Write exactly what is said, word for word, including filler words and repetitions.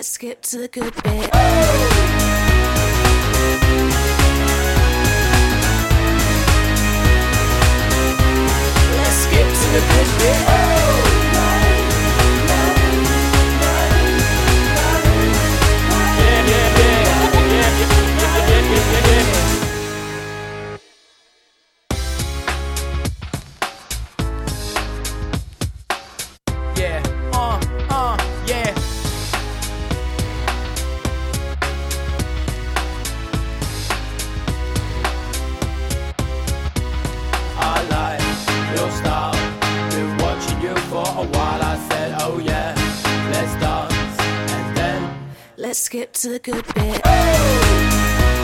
Let's skip to the good bit. Let's skip to the good bit. Yeah, uh, uh, yeah. I like your style. Been watching you for a while. I said, oh yeah, let's dance. And then let's skip to the good bit.